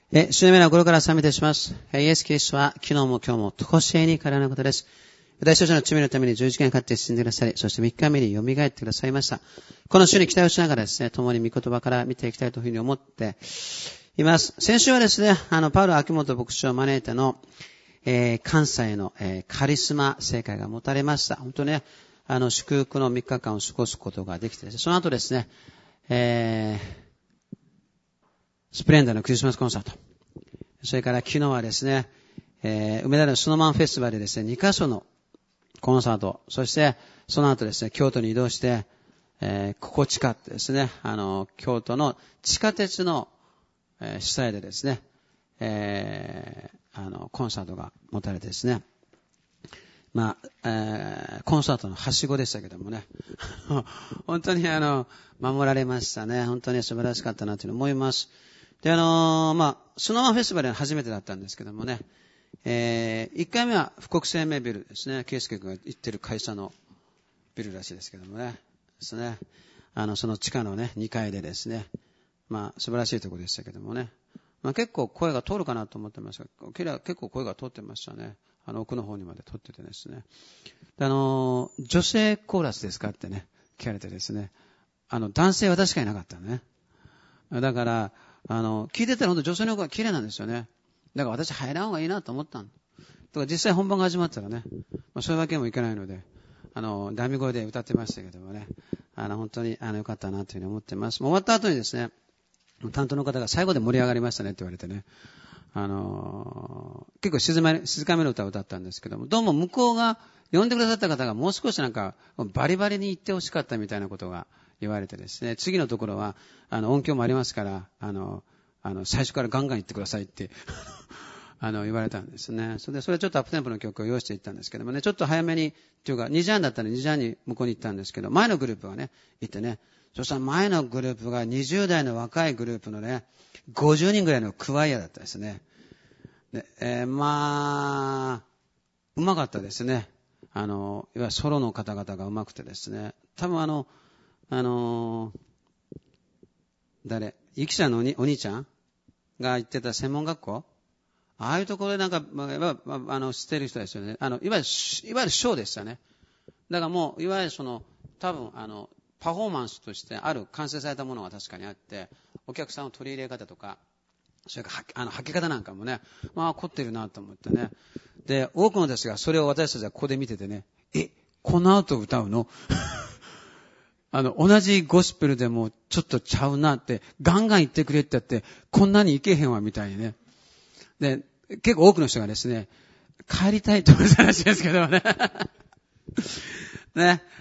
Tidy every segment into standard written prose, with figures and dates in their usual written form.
主の皆を心から賛美いたします。イエス・キリストは昨日も今日も常しえに変わらないことです。私たちの罪のために十字架にかかって死んでくださり、そして3日目に蘇ってくださいました。この主に期待をしながらですね、共に御言葉から見ていきたいというふうに思っています。先週はですね、パウロ・秋元牧師を招いての、関西の、カリスマ聖会が持たれました。本当ね、祝福の3日間を過ごすことができてですね、その後ですね、スプレンダーのクリスマスコンサート。それから昨日はですね、梅田のスノーマンフェスティバルでですね、2カ所のコンサート。そして、その後ですね、京都に移動して、ここ地下ってですね、京都の地下鉄の、主催でですね、コンサートが持たれてですね、コンサートのはしごでしたけどもね、本当に守られましたね。本当に素晴らしかったなというふうに思います。で、スノーマンフェスティバルは初めてだったんですけどもね、1回目は富国生命ビルですね、圭介君が行ってる会社のビルらしいですけどもね、ですね、その地下のね、2階でですね、素晴らしいところでしたけどもね、結構声が通るかなと思ってましたが、結構声が通ってましたね。奥の方にまで通っててですね。で女性コーラスですかってね、聞かれてですね、男性は確かになかったね。だから、聞いてたら本当女性の方が綺麗なんですよね。だから私入らん方がいいなと思ったの。だから実際本番が始まったらね、そういうわけにもいかないので、ダミ声で歌ってましたけどもね、本当に良かったなというふうに思ってます。もう終わった後にですね、担当の方が最後で盛り上がりましたねって言われてね、結構静かめの歌を歌ったんですけども、どうも向こうが呼んでくださった方がもう少しなんかバリバリに言ってほしかったみたいなことが言われてですね、次のところは音響もありますから最初からガンガン言ってくださいって言われたんですね。それちょっとアップテンポの曲を用意していったんですけどもね、ちょっと早めにっていうか2時半だったら2時半に向こうに行ったんですけど、前のグループがね行ってね、そしたら前のグループが20代の若いグループのね50人ぐらいのクワイアだったですね。で、うまかったですね。いわゆるソロの方々がうまくてですね、多分ゆきちゃんのお兄ちゃんが行ってた専門学校、ああいうところでなんか、知ってる人ですよね。いわゆるショーでしたね。だからもう、いわゆる多分パフォーマンスとしてある完成されたものが確かにあって、お客さんの取り入れ方とか、それから履き方なんかもね、凝ってるなと思ってね。で、多くの人たちがそれを私たちはここで見ててね、この後歌うの同じゴスペルでもちょっとちゃうなって、ガンガン言ってくれってやって、こんなにいけへんわみたいにね。で、結構多くの人がですね、帰りたいと思ったらしいですけどね。ね。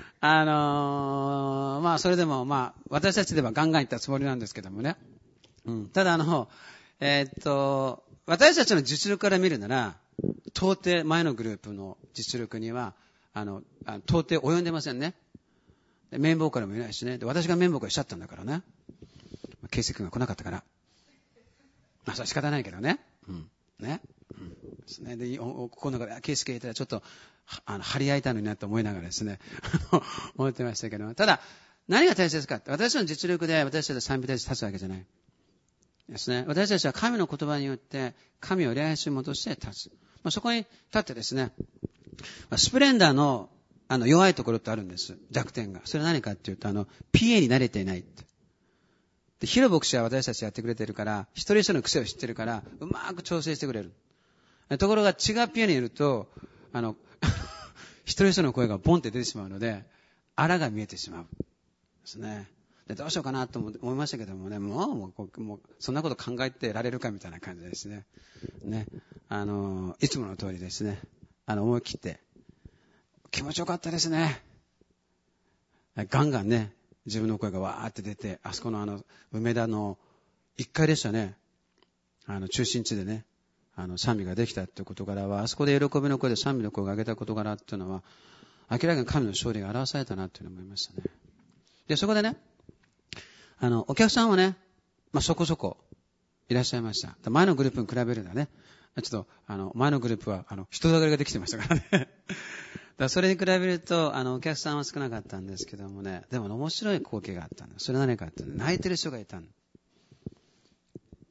それでも私たちではガンガン言ったつもりなんですけどもね。ただ私たちの実力から見るなら、到底前のグループの実力には、到底及んでませんね。メインボーカルもいないしね。で、私がメインボーカルしちゃったんだからね。圭介君が来なかったから。それは仕方ないけどね。ね。ですね。で、ここの中で、圭介いたらちょっと、張り合いたのになと思いながらですね、思ってましたけど。ただ、何が大切かって、私の実力で私たちは賛美立つわけじゃない。ですね。私たちは神の言葉によって、神を礼拝し戻して立つ。そこに立ってですね、スプレンダーの弱いところってあるんです。弱点が。それは何かっていうと、PA に慣れていないって。で、ヒロ牧師は私たちやってくれてるから、一人一人の癖を知ってるから、うまく調整してくれる。ところが違う PA にいると、一人一人の声がボンって出てしまうので、あらが見えてしまう。ですね。で、どうしようかなと思いましたけどもね、もう、そんなこと考えてられるかみたいな感じですね。ね。いつもの通りですね。思い切って、気持ちよかったですね。ガンガンね、自分の声がわーって出て、あそこの梅田の1階でしたね。中心地でね、賛美ができたっていう事柄は、あそこで喜びの声で賛美の声が上げた事柄っていうのは、明らかに神の勝利が表されたなっていうのを思いましたね。で、そこでね、お客さんはね、そこそこいらっしゃいました。前のグループに比べるとね、ちょっと、前のグループは、人だかりができてましたからね。それに比べると、お客さんは少なかったんですけどもね、でも面白い光景があったんだ。それは何かって、泣いてる人がいたんだ。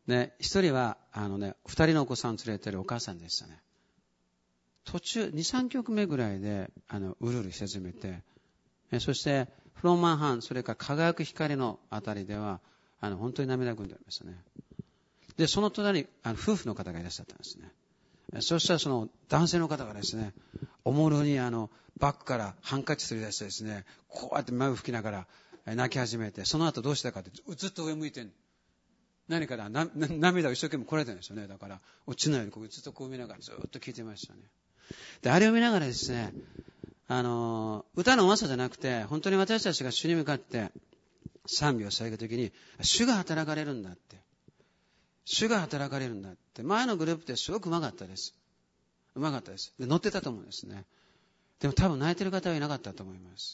ね、一人は、二人のお子さんを連れてるお母さんでしたね。途中、2、3曲目ぐらいで、うるうるし始めて、そして、フロンマンハン、それから輝く光のあたりでは、本当に涙ぐんでありましたね。で、その隣に、夫婦の方がいらっしゃったんですね。そしたらその男性の方がですね、おもろにバッグからハンカチ取り出してですね、こうやって前を拭きながら泣き始めて、その後どうしたかって、ずっと上向いてる。何か涙を一生懸命こらえてるんですよね。だから、落ちないようにこうずっとこう見ながらずっと聞いてましたね。で、あれを見ながらですね、歌のうまさじゃなくて、本当に私たちが主に向かって賛美を捧げるときに、主が働かれるんだって。主が働かれるんだって。前のグループってすごくうまかったです。うまかったです。で、乗ってたと思うんですね。でも多分泣いてる方はいなかったと思います。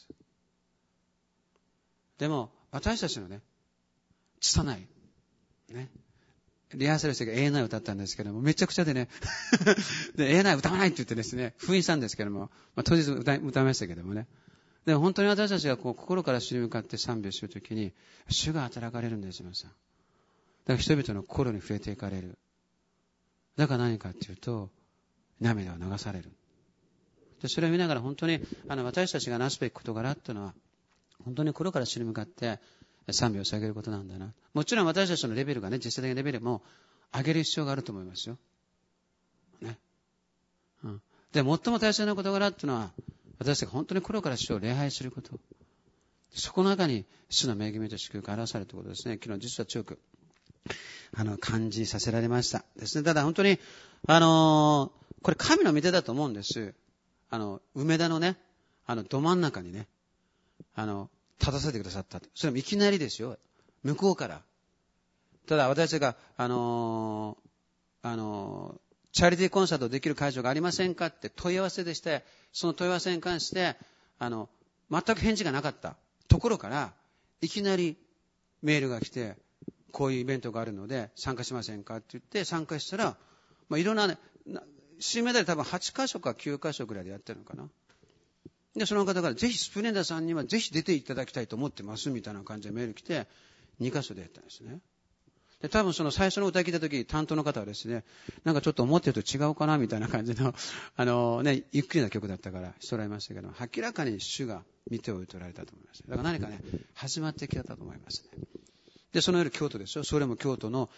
でも、私たちのね、拙い、ね、リハーサルして ANI を歌ったんですけども、めちゃくちゃでね、で、ANI 歌わないって言ってですね、封印したんですけども、当日歌いましたけどもね。でも本当に私たちがこう心から主に向かって賛美をするときに、主が働かれるんです、皆さん。だから人々の心に触れていかれる。だから何かっていうと、涙を流される。で、それを見ながら本当に、私たちがなすべき事柄っていうのは、本当に心から主に向かって賛美を捧げることなんだな。もちろん私たちのレベルがね、実際的なレベルも上げる必要があると思いますよ。ね。うん。で、最も大切な事柄っていうのは、私たちが本当に心から主を礼拝すること。そこの中に主の恵みと祝福が表されるということですね。昨日実は強く感じさせられましたですね。ただ本当にこれ神の御手だと思うんです。梅田のねど真ん中にね立たせてくださった。それもいきなりですよ。向こうから。ただ私がチャリティーコンサートできる会場がありませんかって問い合わせでして、その問い合わせに関して全く返事がなかったところからいきなりメールが来て、こういうイベントがあるので参加しませんかって言って参加したら、いろんなね、新メダル多分8カ所か9カ所ぐらいでやってるのかな。で、その方からぜひスプレンダーさんにはぜひ出ていただきたいと思ってますみたいな感じでメール来て、2カ所でやったんですね。で、多分その最初の歌聞いた時、担当の方はですね、なんかちょっと思ってると違うかなみたいな感じの、ゆっくりな曲だったからしておられましたけど、明らかに主が見ておいておられたと思います。だから何かね、始まってきたと思いますね。で、その夜京都ですよ。それも京都の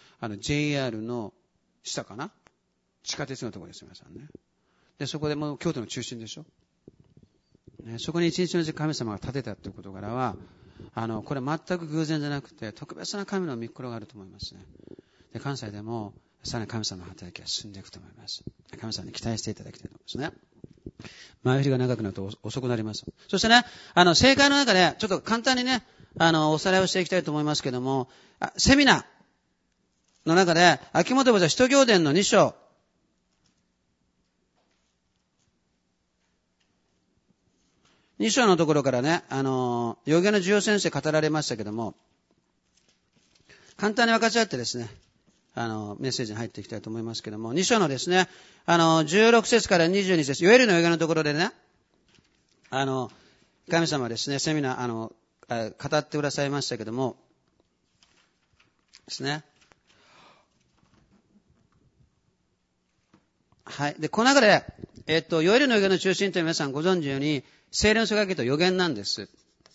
JR の下かな、地下鉄のところですよ、皆さんね。で、そこでもう京都の中心でしょ。ね、そこに一日のうち神様が建てたという事柄は、これ全く偶然じゃなくて、特別な神の御心があると思いますね。で、関西でも、さらに神様の働きが進んでいくと思います。神様に期待していただきたいと思いますね。前振りが長くなると遅くなります。そしてね、正解の中で、ちょっと簡単にね、おさらいをしていきたいと思いますけども、セミナーの中で、秋元牧場使徒行伝の2章、2章のところからね、預言の重要先生語られましたけども、簡単に分かち合ってですね、メッセージに入っていきたいと思いますけども、2章のですね、16節から22節、ヨエルの預言のところでね、神様はですね、セミナー、語ってくださいましたけども、ですね。はい。で、この中で、ヨエルの預言の中心という皆さんご存知のように、聖霊の注ぎと預言なんです。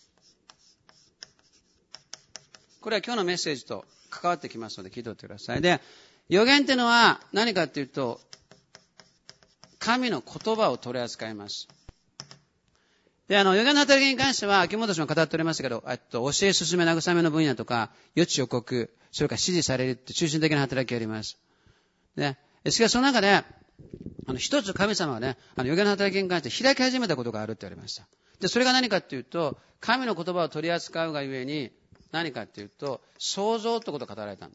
これは今日のメッセージと関わってきますので聞いておいてください。で、預言っていうのは何かっていうと、神の言葉を取り扱います。で、預言の働きに関しては、秋元氏も語っておりましたけど、教え進め慰めの分野とか、予知予告、それから指示されるって中心的な働きがあります。ね。しかしその中で、一つ神様はね、預言の働きに関して開き始めたことがあるって言われました。で、それが何かっていうと、神の言葉を取り扱うがゆえに、何かっていうと、創造ってことを語られたんです。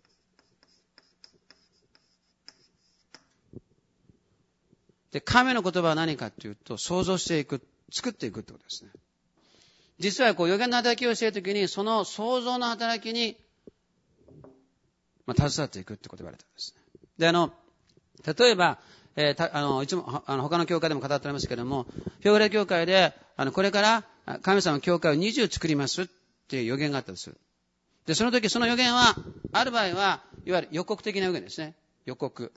で、神の言葉は何かっていうと、創造していく、作っていくってことですね。実は預言の働きをしているときに、その創造の働きに、携わっていくってことを言われたんですね。で、例えば、いつも、他の教会でも語っておりますけれども、フィオレ教会で、これから神様の教会を20作りますっていう予言があったんです。 で、その時、その予言は、ある場合は、いわゆる予告的な予言ですね。予告。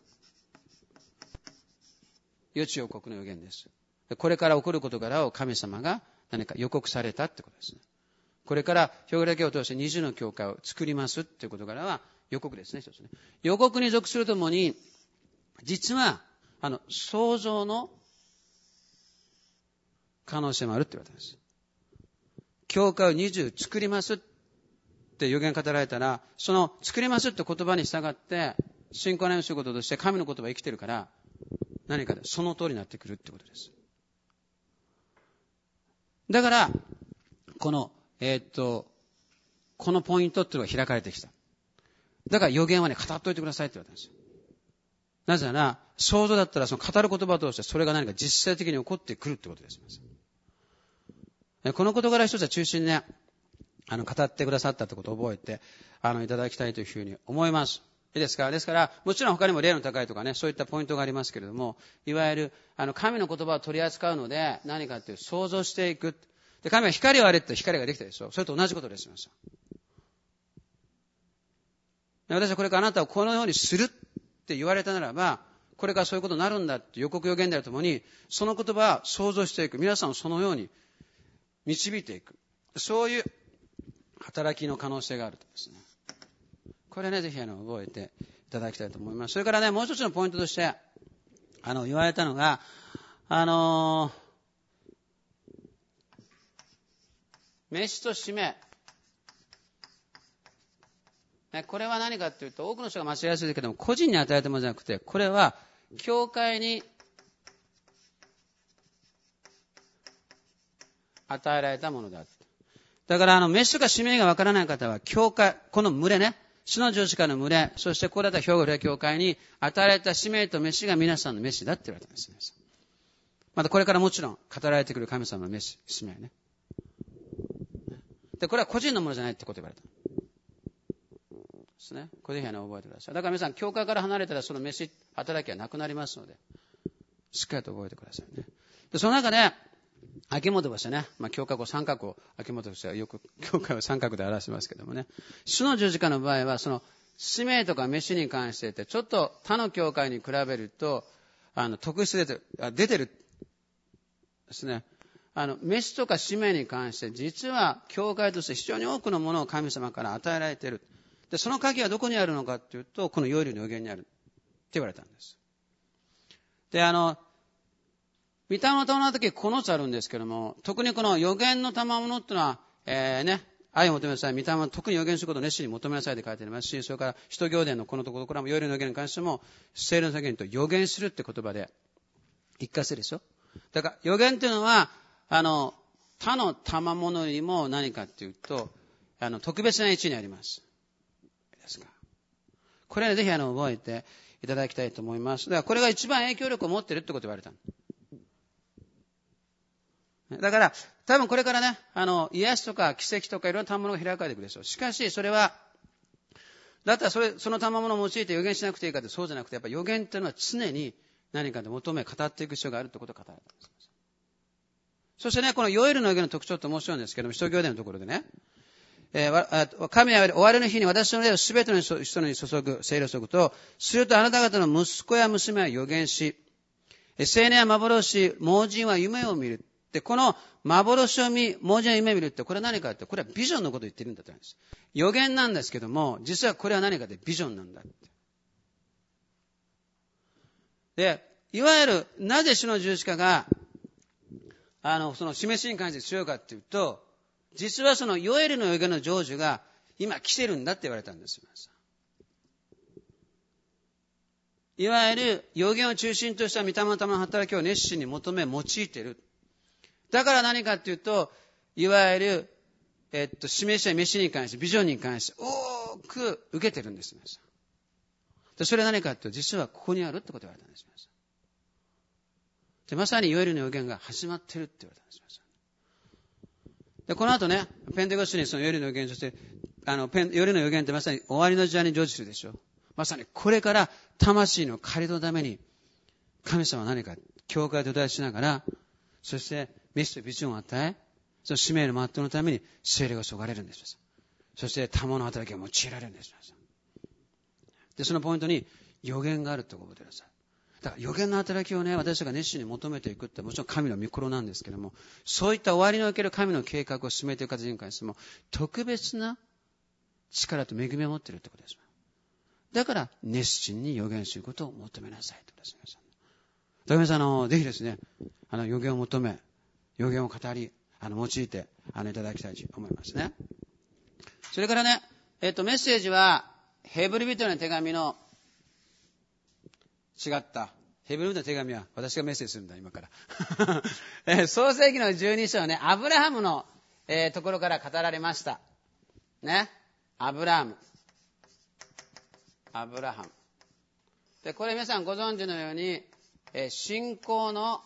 予知予告の予言です。これから起こる事柄を神様が何か予告されたってことですね。これから表裏教を通して20の教会を作りますっていう事柄は予告ですね、一つね。予告に属するとともに、実は、創造の可能性もあるって言われたんです。教会を20作りますって予言語られたら、その作りますって言葉に従って、信仰を歩むこととして神の言葉が生きてるから、何かでその通りになってくるってことです。だから、このポイントっていうのが開かれてきた。だから予言はね、語っといてくださいって言われたんですよ。なぜなら、想像だったらその語る言葉を通してそれが何か実際的に起こってくるってことです。この事柄一つは中心にね、語ってくださったってことを覚えて、いただきたいというふうに思います。いいですか？ですから、もちろん他にも霊の高いとかね、そういったポイントがありますけれども、いわゆる、神の言葉を取り扱うので、何かという想像していく。で、神は光をあれって光ができたでしょ。それと同じことです。私はこれからあなたをこのようにするって言われたならば、これからそういうことになるんだって予告予言であるとともに、その言葉は想像していく。皆さんをそのように導いていく。そういう働きの可能性があるとですね。これね、ぜひ覚えていただきたいと思います。それからね、もう一つのポイントとして、言われたのが、召しと使命。これは何かというと、多くの人が間違いやすいけども、個人に与えたものじゃなくて、これは、教会に与えられたものだ。だから、召しとか使命がわからない方は、教会、この群れね、主の十字架の群れ、そしてここだった兵庫霊教会に与えられた使命と召しが皆さんの召しだって言われたんですね。またこれからもちろん語られてくる神様の召し、使命ね。で、これは個人のものじゃないってことを言われた。ですね。これぜひ覚えてください。だから皆さん、教会から離れたらその召し、働きはなくなりますので、しっかりと覚えてくださいね。で、その中で、秋元としてね、教会を三角を、秋元としてはよく教会を三角で表しますけどもね、主の十字架の場合は、その使命とか召しに関してて、ちょっと他の教会に比べると、特質出てるですね。召しとか使命に関して、実は教会として非常に多くのものを神様から与えられている。で、その鍵はどこにあるのかというと、このヨエルの予言にあるって言われたんです。で、御霊の賜物の時9つあるんですけども、特にこの予言の賜物っていうのは、愛を求めなさい。御霊は特に予言することを熱心に求めなさいって書いてありますし、それから使徒行伝のこのところからもヨエルの予言に関しても、聖霊の宣言と予言するって言葉で一過性でしょ。だから予言っていうのは、他の賜物よりも何かっていうと、特別な位置にあります。ですか。これはぜひ覚えていただきたいと思います。だからこれが一番影響力を持っているってことを言われた。だから、多分これからね、癒しとか奇跡とかいろんな賜物が開かれていくでしょう。しかし、それは、だったらその賜物を用いて予言しなくていいかってそうじゃなくて、やっぱり予言っていうのは常に何かで求め、語っていく必要があるってことを語られたんです。そしてね、このヨエルの予言の特徴って面白いんですけども、使徒行伝のところでね、神は終わりの日に私の霊をすべての人に注ぐ、聖霊を注ぐと、するとあなた方の息子や娘は予言し、青年は幻、盲人は夢を見る。で、この幻を見、盲人は夢を見るって、これは何かって、これはビジョンのことを言ってるんだと思います。予言なんですけども、実はこれは何かってビジョンなんだって。で、いわゆる、なぜ主の十字架が、その示しに関して強いかっていうと、実はそのヨエルの予言の成就が今来てるんだって言われたんですよ。いわゆる予言を中心とした御霊のための働きを熱心に求め用いている。だから何かっていうと、いわゆる、示しや召しに関して、ビジョンに関して多く受けてるんです。でそれは何かっていうと、実はここにあるってことを言われたんです。でまさにヨエルの予言が始まってるって言われたんです。でこの後ね、ペンテコステにそのヨエルの予言として、ヨエルの予言ってまさに終わりの時代に成就するでしょ。まさにこれから魂の借りのために、神様は何か教会で土台しながら、そして召しとビジョンを与え、その使命の全うのために聖霊が注がれるんです。 そして多忙の働きを用いられるんです。で、そのポイントに予言があると覚えてください。だから予言の働きをね、私たちが熱心に求めていくってもちろん神の御心なんですけども、そういった終わりにおける神の計画を進めていく方に関しても特別な力と恵みを持っているということです。だから熱心に予言することを求めなさいとですね。皆さん、ぜひですね、予言を求め、予言を語り、用いていただきたいと思いますね。それからね、メッセージはヘブル人への手紙の違った。ヘブル人の手紙は私がメッセージするんだ、今から。創世記の12章ね、アブラハムの、ところから語られました。ね。アブラハム。で、これ皆さんご存知のように、信仰の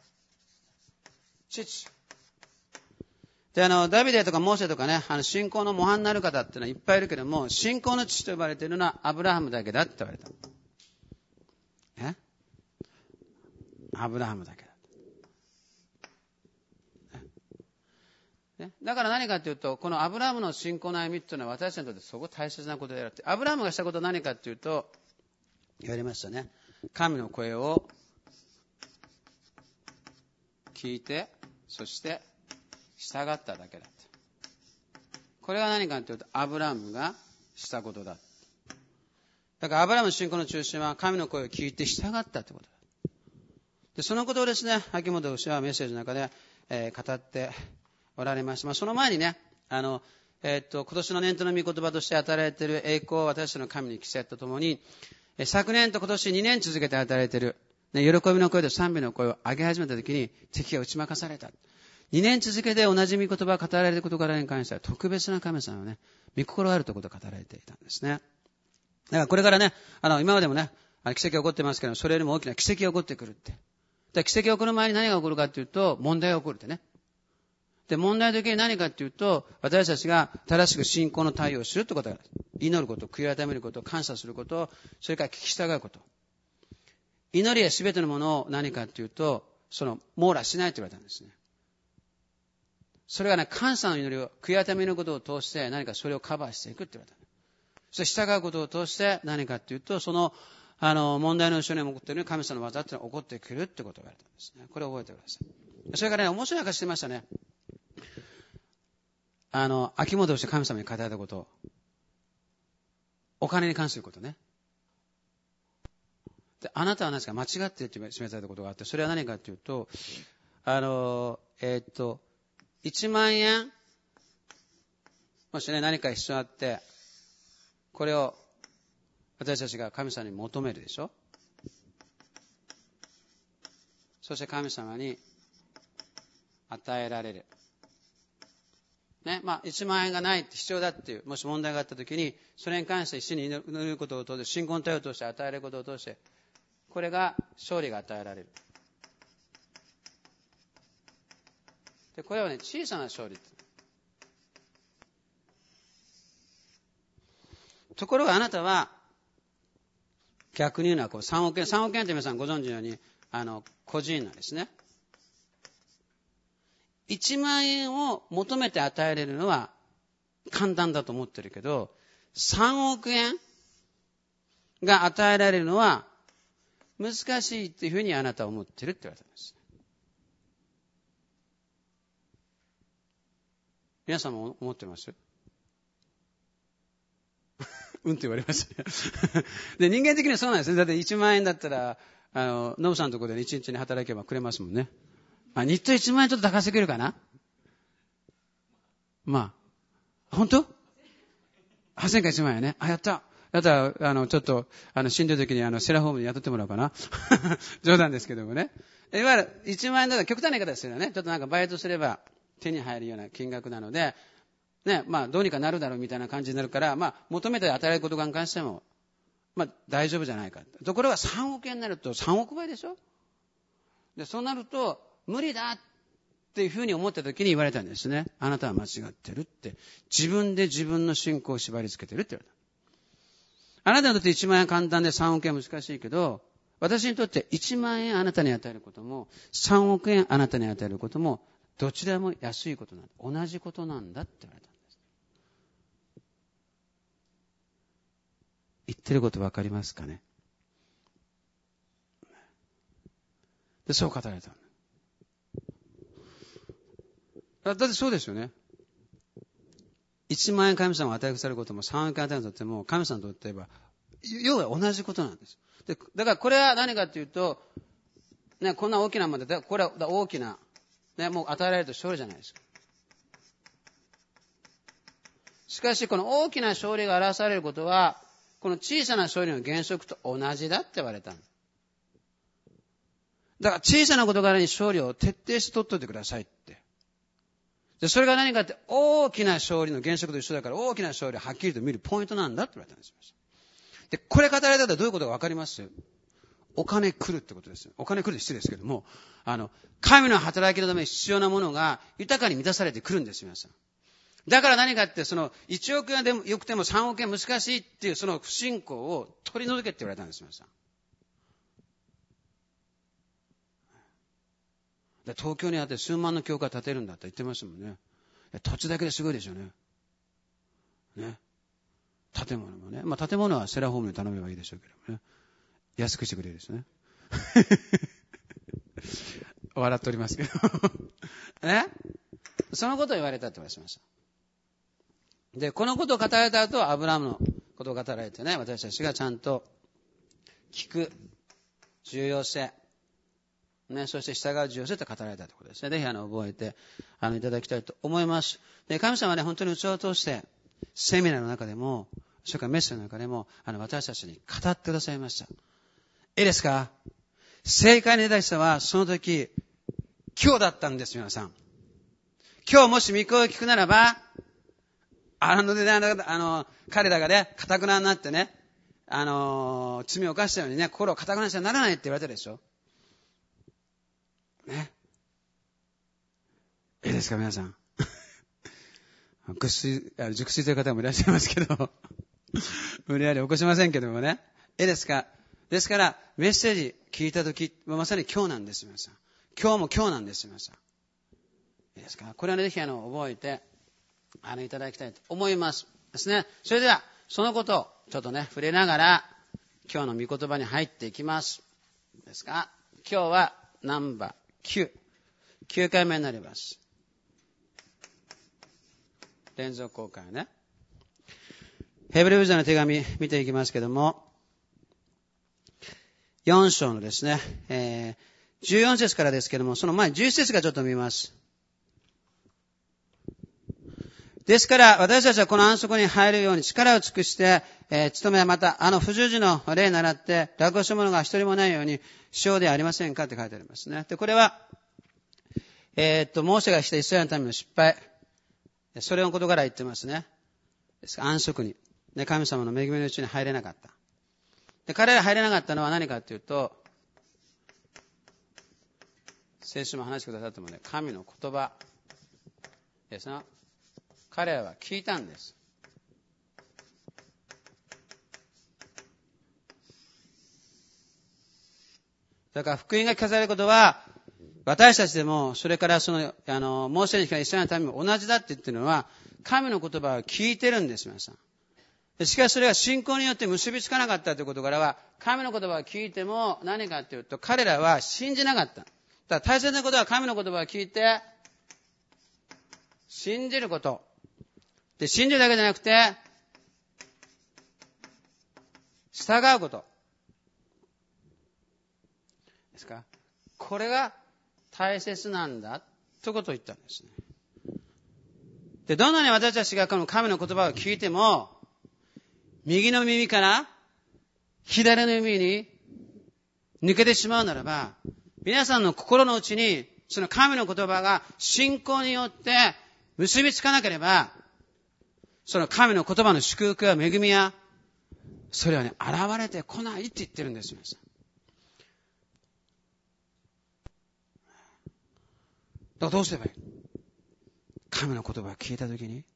父。で、ダビデとかモーセとかね、信仰の模範になる方っていうのはいっぱいいるけども、信仰の父と呼ばれているのはアブラハムだけだって言われた。ね。アブラハムだけだ。ね。だから何かというと、このアブラハムの信仰の歩みっていうのは私たちにとってすごく大切なことであるって。アブラハムがしたことは何かというと、言われましたね。神の声を聞いて、そして従っただけだ。これは何かというと、アブラハムがしたことだ。だからアブラハムの信仰の中心は神の声を聞いて従ったということだ。で、そのことをですね、秋元氏はメッセージの中で、語っておられました。その前にね、今年の年頭の御言葉として与えられている栄光を私の神に着せとともに、昨年と今年2年続けて与えられている、ね、喜びの声と賛美の声を上げ始めたときに敵が打ち負かされた。2年続けて同じ御言葉が語られることからに関しては特別な神様のね、御心があるということが語られていたんですね。だからこれからね、今までもね、奇跡が起こってますけど、それよりも大きな奇跡が起こってくるって。で、奇跡が起こる前に何が起こるかというと、問題が起こるってね。で、問題の時に何かというと、私たちが正しく信仰の対応をするということが、祈ること、悔い改めること、感謝すること、それから聞き従うこと。祈りは全てのものを何かというと、網羅しないと言われたんですね。それがね、感謝の祈りを、悔い改めることを通して何かそれをカバーしていくって言われた。そして従うことを通して何かというと、問題の後ろに起こっている神様の技っていうのが起こってくるってことが言われたんですね。これを覚えてください。それからね、面白い話してましたね。秋元をして神様に語られたこと。お金に関することね。で、あなたは何ですか間違っていると示されたことがあって、それは何かというと、1万円、もしね、何か必要あって、これを私たちが神様に求めるでしょ。そして神様に与えられる。ね、1万円がないって必要だっていう、もし問題があったときに、それに関して一緒に祈ることを通して、信仰の対応を通して与えられることを通して、これが勝利が与えられる。で、これはね、小さな勝利。ところがあなたは、逆に言うのは3億円って皆さんご存知のように、個人なんですね。1万円を求めて与えれるのは簡単だと思ってるけど、3億円が与えられるのは難しいっていうふうにあなたは思ってるって言われたんです。皆さんも思ってますうんって言われましたねで、人間的にはそうなんですね。だって1万円だったら、ノブさんのところで1日に働けばくれますもんね。日当1万円ちょっと高すぎるかな。本当 ?8000 か1万円ね。やった。だったら、ちょっと、死んでる時にセラホームに雇ってもらおうかな。冗談ですけどもね。いわゆる1万円だったら極端な言い方ですよね。ちょっとなんかバイトすれば手に入るような金額なので、ね、どうにかなるだろうみたいな感じになるから、求めて与えられることに関しても、大丈夫じゃないか。ところが3億円になると3億倍でしょ。で、そうなると、無理だっていうふうに思った時に言われたんですね。あなたは間違ってるって。自分で自分の信仰を縛り付けてるって言われた。あなたにとって1万円簡単で3億円難しいけど、私にとって1万円あなたに与えることも、3億円あなたに与えることも、どちらも安いことなんだ。同じことなんだって言われたんです。 言ってることわかりますかね。で、そう語られた。だってそうですよね。1万円神様が与えされることも3億円与えるとっても、神様にとって言えば、要は同じことなんです。で、だからこれは何かというと、ね、こんな大きなもので、これは大きな、ね、もう与えられると勝利じゃないですか。しかし、この大きな勝利が表されることは、この小さな勝利の原則と同じだって言われたんです。だから小さな事柄に勝利を徹底して取っといてくださいって。で、それが何かって大きな勝利の原則と一緒だから大きな勝利をはっきりと見るポイントなんだって言われたんですよ。で、これ語られたらどういうことがわかります？お金来るってことですよ。お金来るって失礼ですけども、神の働きのために必要なものが豊かに満たされてくるんです、皆さん。だから何かって、その1億円でもよくても3億円難しいっていうその不信仰を取り除けって言われたんです、皆さん。で、東京にあって数万の教会建てるんだって言ってましたもんね。土地だけですごいでしょうね。ね。建物もね。まあ建物はセラホームに頼めばいいでしょうけどもね。安くしてくれるですね。笑っておりますけど。ね。そのことを言われたって言われました。で、このことを語られた後、アブラハムのことを語られてね、私たちがちゃんと聞く重要性、ね、そして従う重要性と語られたということですね。ぜひ覚えていただきたいと思います。で、神様はね、本当に器を通して、セミナーの中でも、それからメッセージの中でも、私たちに語ってくださいました。いいですか？正解に出た人は、その時、今日だったんです、皆さん。今日もし御声を聞くならば、彼らがね、堅くなになってね、罪を犯したようにね、心を堅くなにしてはならないって言われたでしょ。ね。いいですか、皆さん。熟睡という方もいらっしゃいますけど、無理やり起こしませんけどもね。いいですか。ですから、メッセージ聞いたとき、まさに今日なんです、皆さん。今日も今日なんです、皆さん。いいですか。これはね、ぜひ覚えて、いただきたいと思います。ですね。それでは、そのことをちょっとね、触れながら、今日の御言葉に入っていきます。ですか。今日はナンバー9回目になります。連続公開ね。ヘブル人の手紙見ていきますけども、4章のですね、14節からですけども、その前11節からちょっと見ます。ですから、私たちはこの安息に入るように力を尽くして、努めはまた、不十字の例習って、楽をした者が一人もないようにしようではありませんかって書いてありますね。で、これは、モーセがしたイスラエルのための失敗、それのことから言ってますね。ですから安息に、ね、神様の恵みのうちに入れなかった。で、彼ら入れなかったのは何かというと、先週も話してくださったもんね、神の言葉ですね。彼らは聞いたんです。だから福音が聞かされることは、私たちでも、それからモーセに聞かれたイスラエルのためにも同じだって言ってるのは、神の言葉を聞いてるんです、皆さん。しかしそれが信仰によって結びつかなかったということからは、神の言葉を聞いても何かというと、彼らは信じなかった。だから大切なことは神の言葉を聞いて、信じること。で、信じるだけじゃなくて、従うこと。ですか？これが大切なんだ、ということを言ったんですね。で、どんなに私たちがこの神の言葉を聞いても、右の耳から左の耳に抜けてしまうならば、皆さんの心の内に、その神の言葉が信仰によって結びつかなければ、その神の言葉の祝福や恵みや、それはね、現れてこないって言ってるんですよ。だからどうすればいい？神の言葉を聞いたときに、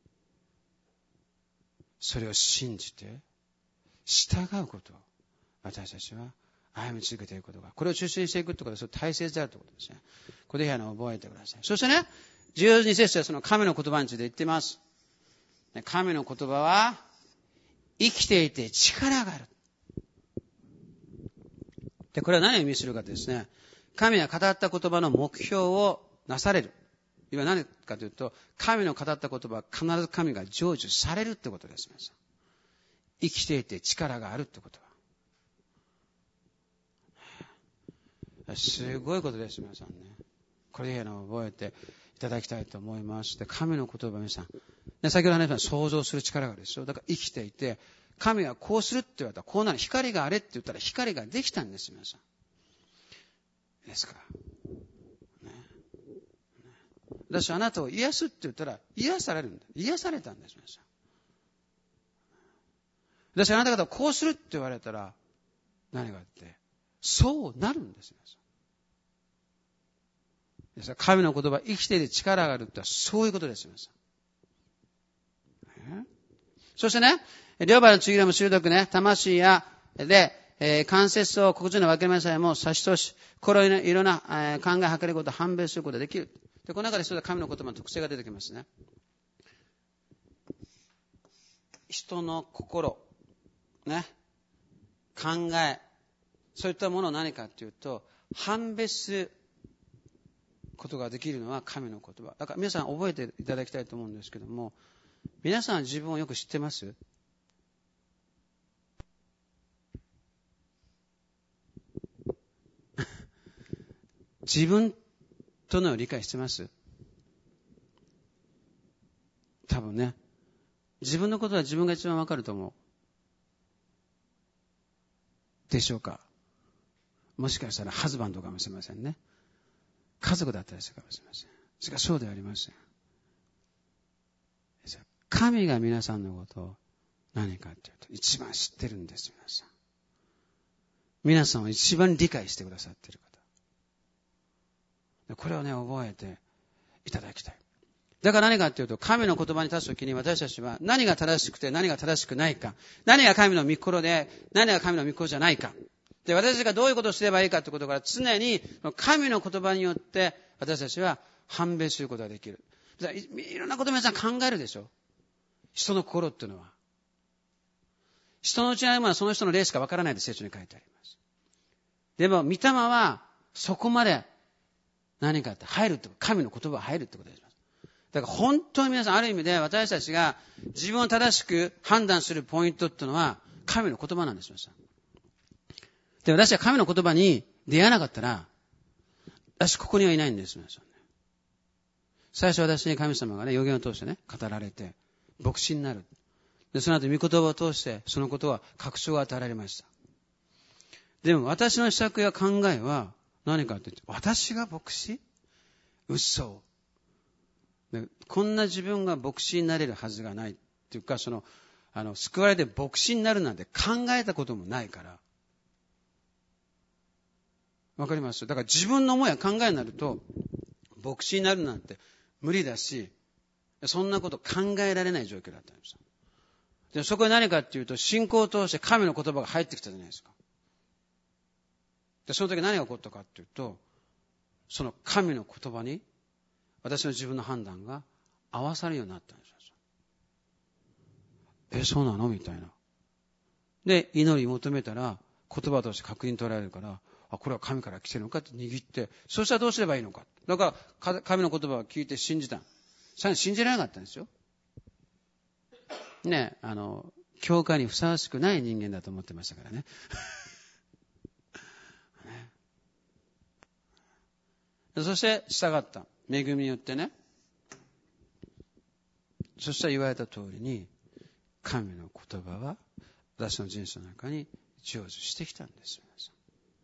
それを信じて、従うことを、私たちは歩み続けていくことが、これを中心にしていくということは、それ大切であるということですね。これで覚えてください。そしてね、12節はその神の言葉について言っています。神の言葉は生きていて力がある。で、これは何を意味するかとですね、神が語った言葉の目標をなされる。いわゆる何かというと、神の語った言葉は必ず神が成就されるってことです。生きていて力があるってことは。すごいことです、皆さんね。これ覚えていただきたいと思います。で、神の言葉、皆さん。で、先ほど話した想像する力があるでしょ。だから生きていて、神がこうするって言われたら、こうなる。光があれって言ったら光ができたんです、皆さん。ですから。私あなたを癒すって言ったら癒されるんだ。癒されたんです、皆さん。私あなた方をこうするって言われたら何があって、そうなるんです、皆さん。ですから神の言葉、生きている力があるってそういうことです、皆さん。そしてね、両刃のちぎりも鋭くね、魂やで、関節を心地の分け目さえも差し通し、心のいろんな、考え、計ること、判別することができる。で、この中でそう神の言葉の特性が出てきますね。人の心、ね、考え、そういったものを何かというと、判別することができるのは神の言葉。だから皆さん覚えていただきたいと思うんですけども、皆さん自分をよく知ってます？自分との理解してます？多分ね。自分のことは自分が一番わかると思う。でしょうか。もしかしたらハズバンドかもしれませんね。家族だったりするかもしれません。しかしそうではありません。神が皆さんのことを何かというと一番知ってるんです、皆さん。皆さんを一番理解してくださっている方。これをね、覚えていただきたい。だから何かというと、神の言葉に立つときに私たちは何が正しくて何が正しくないか。何が神の御心で、何が神の御心じゃないか。で、私たちがどういうことをすればいいかということから常に神の言葉によって私たちは判別することができる。いろんなことを皆さん考えるでしょ。人の心っていうのは。人のうちにあるものはその人の霊しかわからないで聖書に書いてあります。でも、御霊はそこまで何かって入るって、神の言葉が入るってことです。だから本当に皆さんある意味で私たちが自分を正しく判断するポイントっていうのは神の言葉なんですよ。で、私は神の言葉に出会わなかったら、私ここにはいないんです。皆さんね。最初私に神様がね、預言を通してね、語られて、牧師になる。で、その後御言葉を通してそのことは確証が与えられました。でも私の施策や考えは何かというと、私が牧師？嘘。こんな自分が牧師になれるはずがないっていうか、救われて牧師になるなんて考えたこともないから。わかります？だから自分の思いや考えになると、牧師になるなんて無理だし、そんなこと考えられない状況だったんですよ。で、そこで何かっていうと、信仰を通して神の言葉が入ってきたじゃないですか。で、その時何が起こったかっていうと、その神の言葉に私の自分の判断が合わさるようになったんです。そうなのみたいな。で、祈り求めたら、言葉として確認取られるから、これは神から来てるのかって握って、そしたらどうすればいいのか。だから、神の言葉を聞いて信じた。さらに信じられなかったんですよ。ね、教会にふさわしくない人間だと思ってましたからね。そして従った。恵みによってね。そしたら言われた通りに、神の言葉は私の人生の中に成就してきたんです。皆さ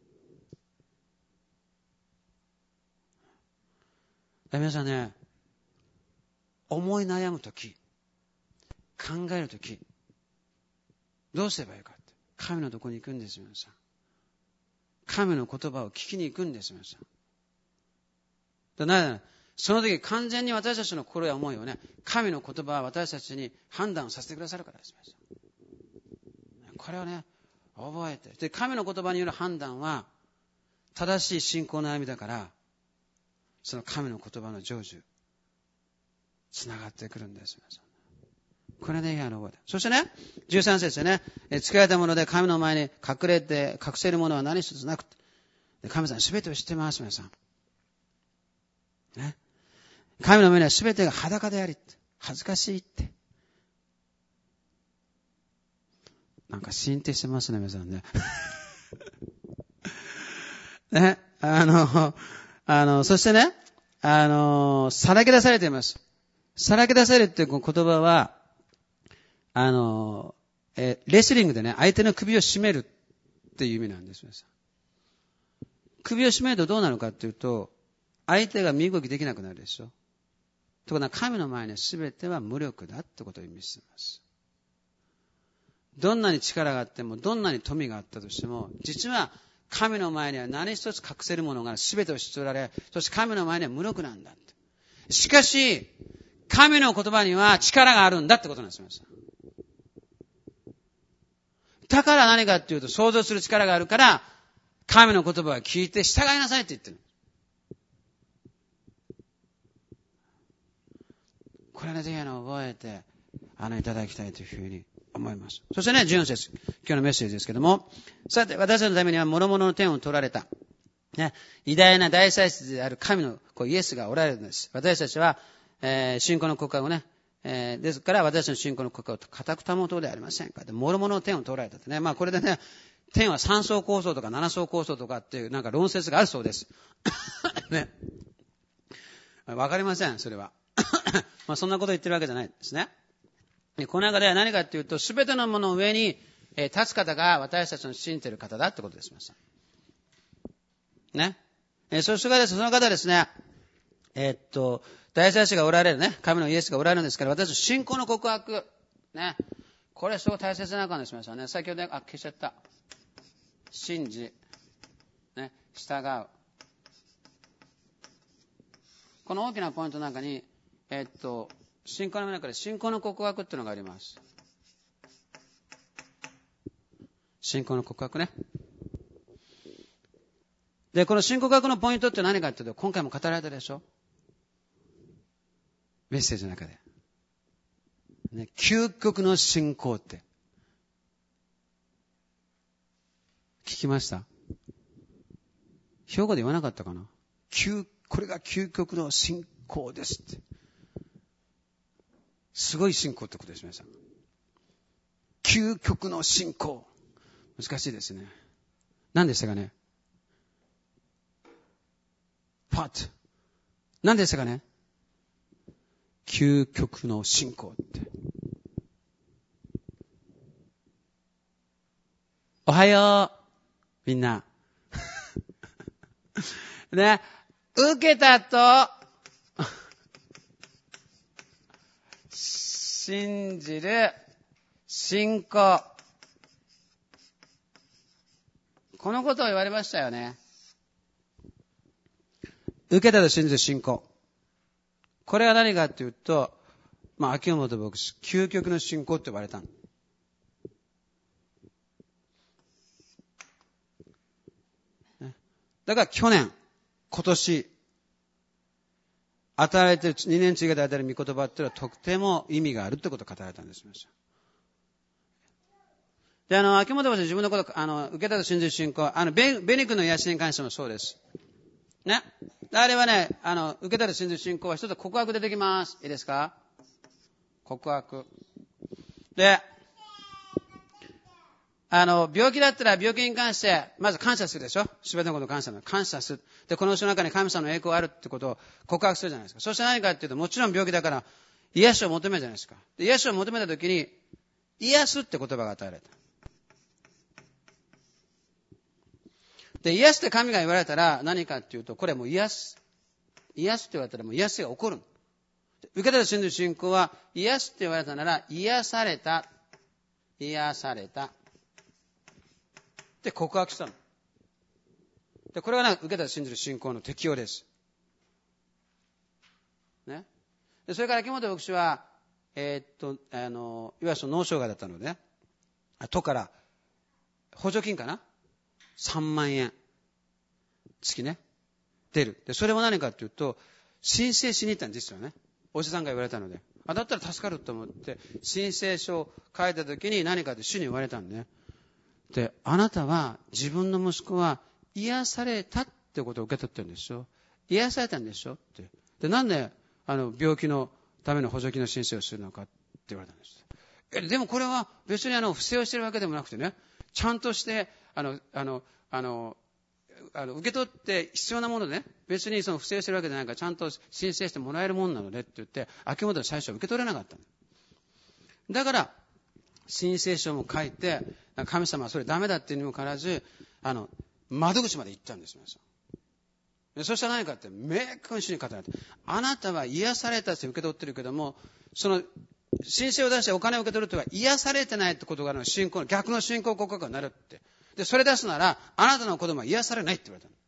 ん。皆さんね、思い悩むとき、考えるとき、どうすればいいかって。神のところに行くんです、皆さん。神の言葉を聞きに行くんです、皆さん。なぜなら、その時完全に私たちの心や思いをね、神の言葉は私たちに判断させてくださるからです。これをね、覚えて。で、神の言葉による判断は、正しい信仰の歩みだから、その神の言葉の成就、つながってくるんです。皆さんこれね、覚えて。そしてね、13節でね、作られたもので神の前に隠せるものは何一つなくて、神様は全てを知ってます、皆さん。ね。神の目には全てが裸であり、恥ずかしいって。なんか進展してますね、皆さんね。ね。そしてね、さらけ出されています。さらけ出されるっていう言葉は、レスリングでね、相手の首を絞めるっていう意味なんですよ。首を絞めるとどうなるかっていうと、相手が身動きできなくなるでしょ。ところが神の前に全ては無力だってことを意味しています。どんなに力があっても、どんなに富があったとしても、実は神の前には何一つ隠せるものが全てを知っておられ、そして神の前には無力なんだって。しかし、神の言葉には力があるんだってことなんですよ。だから何かっていうと、想像する力があるから、神の言葉を聞いて従いなさいって言ってる。これね、ぜひ覚えて、いただきたいというふうに思います。そしてね、14節。今日のメッセージですけども、さて、私たちのためには諸々の天を取られた、ね、偉大な大祭司である神の子イエスがおられるんです。私たちは、信仰の告白をね、ですから私の信仰の告白を固く保とうではありませんか。諸々の天を取られたってね。まあこれでね、天は3層構造とか7層構造とかっていうなんか論説があるそうです。ね。わかりません、それは。まあそんなこと言ってるわけじゃないですね。この中では何かっていうと、すべてのものの上に立つ方が私たちの信じている方だってことです。ね。そしてその方ですね、大祭司がおられるね、神のイエスがおられるんですから、私の信仰の告白、ね。これすごい大切な感じしましたね。先ほど消しちゃった。信じ、ね、従う。この大きなポイントの中に、信仰の中で信仰の告白っていうのがあります。信仰の告白ね。で、この信仰告白のポイントって何かっていうと、今回も語られたでしょ。メッセージの中で。ね、究極の信仰って。聞きました？兵庫で言わなかったかな？これが究極の信仰ですって。すごい信仰ってことですね。究極の信仰。難しいですね。何でしたかね？何でしたかね？究極の信仰って。おはよう。みんな。ね。受けたと、信じる信仰。このことを言われましたよね。受けたと信じる信仰。これは何かというと、秋元牧師、究極の信仰って言われたの。だから去年、今年、与えられている、2年次が与えられる御言葉っていうのはとても意味があるってことを語られたんです。で、秋元牧師自分のこと、受けたと信じる信仰、ベニ君の癒しに関してもそうです。ね。あれはね、受けたと信じる信仰は一つ告白出てきます。いいですか？告白。で、病気だったら病気に関して、まず感謝するでしょ？すべてのことを感謝する。で、この人の中に神様の栄光があるってことを告白するじゃないですか。そして何かっていうと、もちろん病気だから癒しを求めるじゃないですか。で、癒しを求めたときに、癒すって言葉が与えられた。で、癒すって神が言われたら何かっていうと、これはもう癒すって言われたらもう癒しが起こる。受けたと信じる信仰は、癒すって言われたなら、癒された。で、告白したの。で、これが受けたと信じる信仰の適用です。ね。で、それから秋元牧師は、いわゆる脳障害だったのでね、都から補助金かな？3万円。月ね。出る。で、それも何かっていうと、申請しに行ったんですよね。お医者さんが言われたので。 だったら助かると思って、申請書を書いた時に何かって主に言われたんね。で、あなたは自分の息子は癒されたってことを受け取ってるんでしょ。癒されたんでしょって。で、なんで、病気のための補助金の申請をするのかって言われたんです。でもこれは別に不正をしてるわけでもなくてね、ちゃんとして、受け取って必要なものでね、別にその不正をしてるわけじゃないから、ちゃんと申請してもらえるものなのでって言って、秋元は最初は受け取れなかったの。だから、申請書も書いて、神様はそれダメだっていうにもかかわらず、窓口まで行ったんですよ。そしたら何かって、明確に主に語られて、あなたは癒されたって受け取ってるけども、その、申請を出してお金を受け取るとは癒されてないってことが信仰の、逆の信仰告白になるって。で、それ出すなら、あなたの子供は癒されないって言われたの。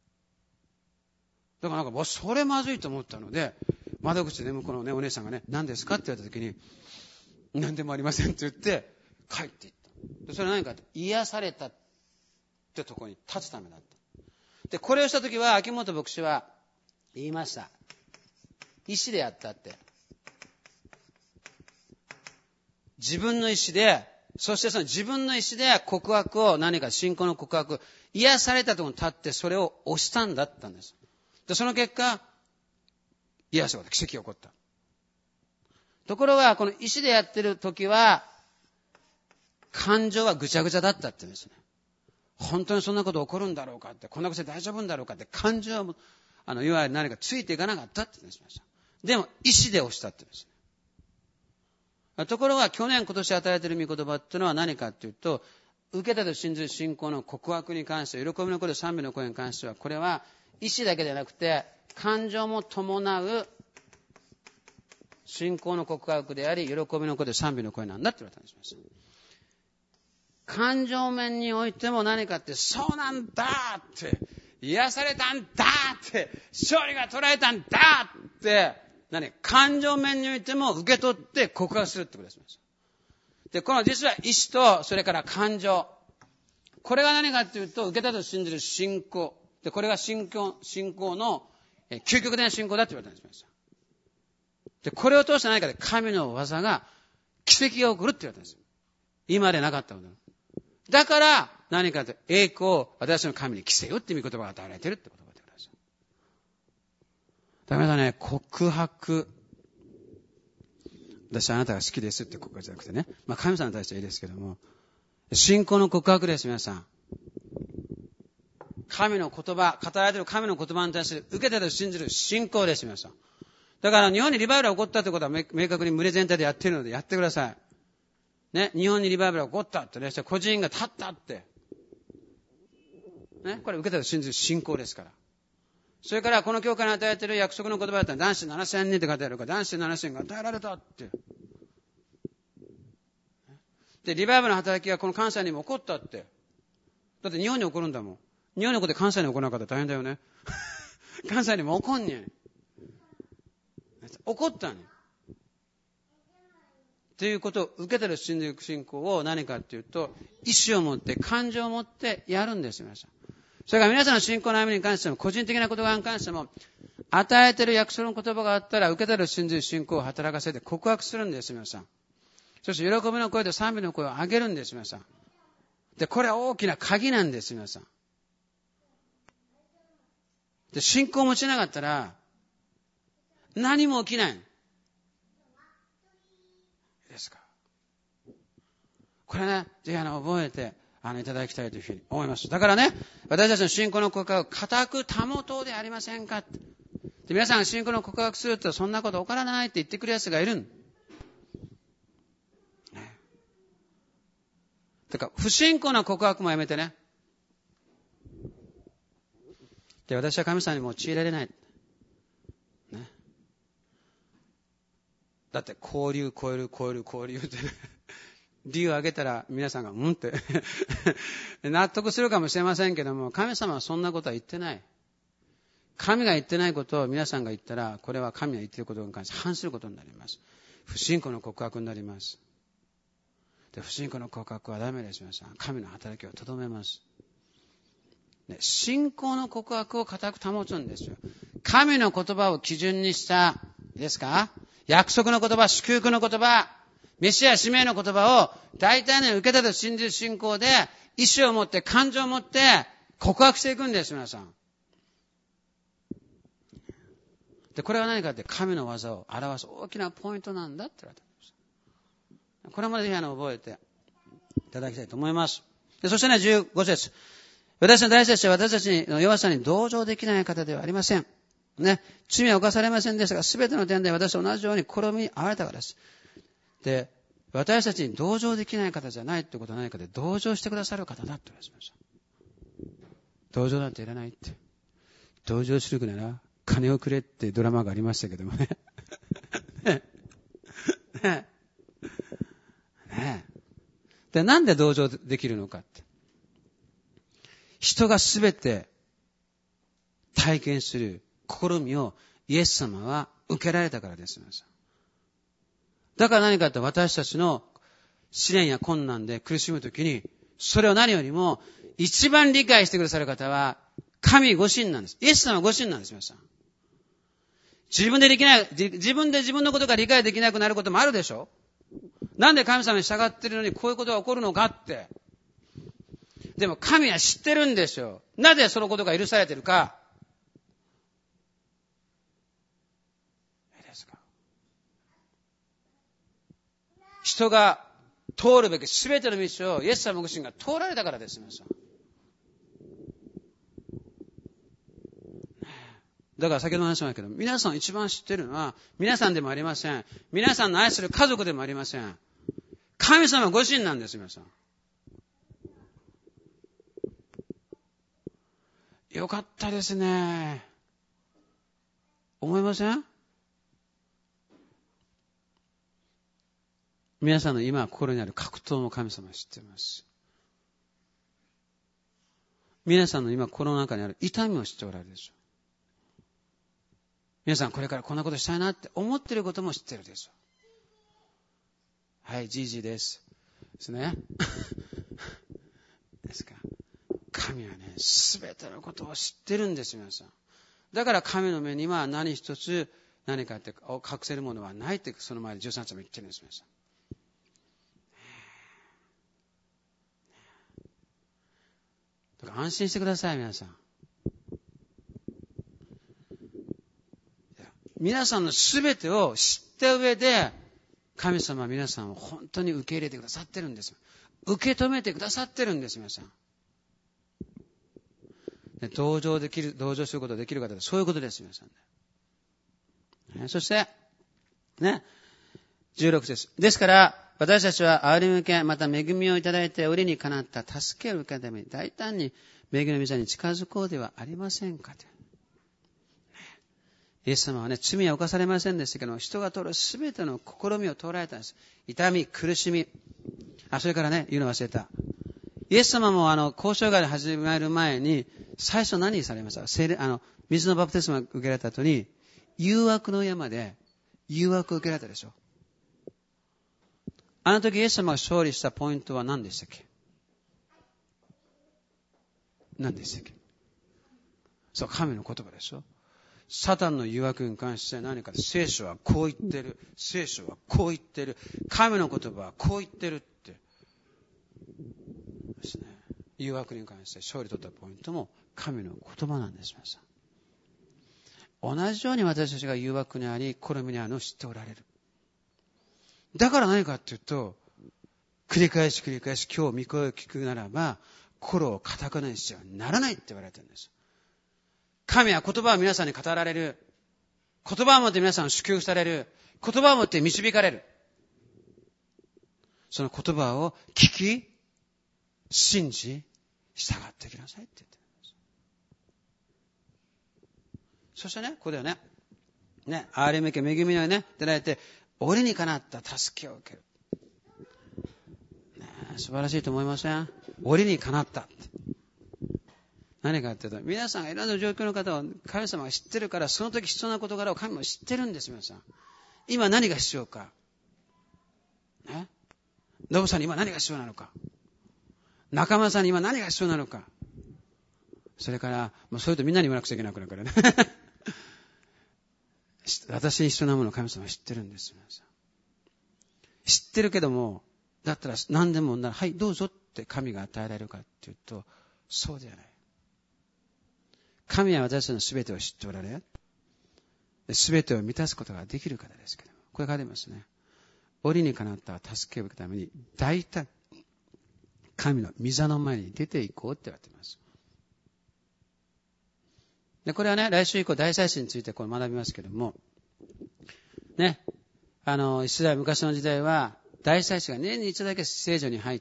だからなんか、それまずいと思ったので、窓口でね、向こうのね、お姉さんがね、何ですかって言われた時に、何でもありませんって言って、帰っていった。でそれは何かって、癒されたってところに立つためだった。で、これをした時は、秋元牧師は言いました。意思でやったって。自分の意思で、そしてその自分の意思で告白を、何か信仰の告白、癒されたところに立ってそれを押したんだったんです。で、その結果、癒された。奇跡が起こった。ところが、この意思でやってる時は、感情はぐちゃぐちゃだったって言うんですね。本当にそんなこと起こるんだろうかって、こんなことで大丈夫んだろうかって、感情は、いわゆる何かついていかなかったって言ってました。でも、意思で押したって言うんですね。ところが、今年与えている御言葉っていうのは何かっていうと、受けたと信じる信仰の告白に関して、喜びの声と賛美の声に関しては、これは意思だけではなくて、感情も伴う信仰の告白であり、喜びの声と賛美の声なんだって言われたんです。感情面においても何かって、そうなんだって、癒されたんだって、勝利が捉えたんだって、感情面においても受け取って告白するってことです。で、この実は意志と、それから感情。これが何かっていうと、受けたと信じる信仰。で、これが信仰の究極的な信仰だって言われたんです。で、これを通して何かで神の技が、奇跡が起こるって言われたんです。今までなかったこと。だから、何かと栄光を私の神に着せよっていう言葉が与えられているってことが言ってください。だからね、告白。私はあなたが好きですって告白じゃなくてね。神様に対してはいいですけども。信仰の告白です、皆さん。神の言葉、語られている神の言葉に対して受けたと信じる信仰です、皆さん。だから日本にリバイバルが起こったということは明確に群れ全体でやっているのでやってください。ね、日本にリバイバルが起こったってね、個人が立ったって。ね、これ受けたと信じる信仰ですから。それからこの教会に与えている約束の言葉だったら男子7000人って書いてあるから、男子7000人が与えられたって。で、リバイバルの働きがこの関西にも起こったって。だって日本に起こるんだもん。日本に起こって関西に起こらなかったら大変だよね。関西にも起こんねん。起こったね。ということを受けてる信仰を何かっていうと、意志を持って、感情を持ってやるんですよ、皆さん。それから皆さんの信仰の歩みに関しても、個人的な言葉に関しても、与えている約束の言葉があったら、受けてる信じる信仰を働かせて告白するんです、皆さん。そして喜びの声と賛美の声を上げるんです、皆さん。で、これは大きな鍵なんです、皆さん。で、信仰を持ちなかったら、何も起きない。ですか。これね、ぜひ覚えていただきたいというふうに思います。だからね、私たちの信仰の告白を固く保とうでありませんか。で、皆さんが信仰の告白するとそんなこと起こらないって言ってくる奴がいるん。ね。だから不信仰な告白もやめてね。で、私は神様に用いられない。ね。だって交流ってね。理由を挙げたら皆さんがって納得するかもしれませんけども、神様はそんなことは言ってない。神が言ってないことを皆さんが言ったら、これは神が言っていることに関して反することになります。不信仰の告白になります。で、不信仰の告白はダメです、皆さん。神の働きをとどめます。ね、信仰の告白を固く保つんですよ。神の言葉を基準にしたですか、 約束の言葉、祝福の言葉、メシア使命の言葉を大体ね、受けたと信じる信仰で、意志を持って、感情を持って告白していくんです、皆さん。で、これは何かって神の技を表す大きなポイントなんだって言われています。これまでぜひ覚えていただきたいと思います。で、そしてね、15節。私の大切者は私たちの弱さに同情できない方ではありません。ね、罪は犯されませんでしたが、すべての点で私と同じように転びに遭われたからです。で、私たちに同情できない方じゃないってことは何かで、同情してくださる方だって言われました。同情なんていらないって。同情するなら、金をくれってドラマがありましたけどもね。ね。で、なんで同情できるのかって。人がすべて体験する試みをイエス様は受けられたからです。だから何かって私たちの試練や困難で苦しむときに、それを何よりも一番理解してくださる方は神ご神なんです。イエス様ご神なんです。皆さん。自分で自分のことが理解できなくなることもあるでしょ。なんで神様に従っているのにこういうことが起こるのかって。でも神は知ってるんですよ。なぜそのことが許されているか。人が通るべき全ての道をイエス様ご自身が通られたからです。皆さん。だから先ほど話しましたけど、皆さん一番知っているのは皆さんでもありません。皆さんの愛する家族でもありません。神様ご自身なんです。皆さん。よかったですね。思いません？皆さんの今心にある格闘の神様を知っています。皆さんの今心の中にある痛みを知っておられるでしょう。皆さんこれからこんなことしたいなって思っていることも知っているでしょう。はい、じいじです。ですね。ですか。神はね、すべてのことを知ってるんです、皆さん。だから神の目には何一つ何かって隠せるものはないってその前で13章も言ってるんです、皆さん。だから安心してください、皆さん。皆さんのすべてを知った上で、神様は皆さんを本当に受け入れてくださってるんですよ。受け止めてくださってるんです、皆さん。同情することができる方で、そういうことです、皆さん、ね。そして、ね、16節。ですから、私たちは憐れみ向け、また恵みをいただいて、折にかなった助けを受けるために、大胆に恵みの御座に近づこうではありませんかと。イエス様はね、罪は犯されませんでしたけど、人が通るすべての試みを通られたんです。痛み、苦しみ。それからね、言うの忘れた。イエス様も交渉が始まる前に、最初何されました？水のバプテスマを受けられた後に、誘惑の山で誘惑を受けられたでしょ。あの時イエス様が勝利したポイントは何でしたっけ？何でしたっけ？そう、神の言葉でしょ。サタンの誘惑に関して何か聖書はこう言ってる。聖書はこう言ってる。神の言葉はこう言ってるってですね。誘惑に関して勝利取ったポイントも神の言葉なんです。同じように私たちが誘惑にあり、試みにあるのを知っておられる。だから何かっていうと、繰り返し今日御声を聞くならば、心を固くない必要はならないって言われてるんです。神は言葉を皆さんに語られる。言葉を持って皆さんを祝福される。言葉を持って導かれる。その言葉を聞き、信じ、従ってきなさいって言ってるんです。そしてね、ここではね、憐れみけ恵みをね、出られて、折にかなった助けを受ける。素晴らしいと思いません？折にかなったって。何かっていうと、皆さんがいろんな状況の方を神様が知ってるから、その時必要な事柄を神も知ってるんです、皆さん。今何が必要か。ね。ノブさんに今何が必要なのか。仲間さんに今何が必要なのか。それから、それとみんなに言わなくちゃいけなくなるからね。 私に必要なものを神様は知ってるんです。皆さん。知ってるけども、だったら何でもはい、どうぞって神が与えられるかっていうと、そうじゃない。神は私たちの全てを知っておられ、全てを満たすことができる方ですけども、これ書いてますね。折にかなった助けを受けるために、大体、神の御座の前に出ていこうって言われています。で、これはね、来週以降大祭司についてこう学びますけども、ね、イスラエル昔の時代は、大祭司が年に一度だけ聖所に入って、